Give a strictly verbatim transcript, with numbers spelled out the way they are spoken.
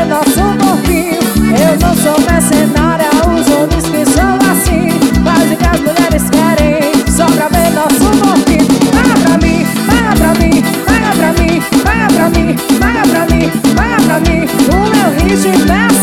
ver nosso corpinho. Eu não sou mercenária, os homens que são assim. Faz o que as mulheres querem, só pra ver nosso corpinho. Paga pra mim, paga pra mim, paga pra mim, paga pra mim, paga pra mim, paga pra mim. O meu ritmo é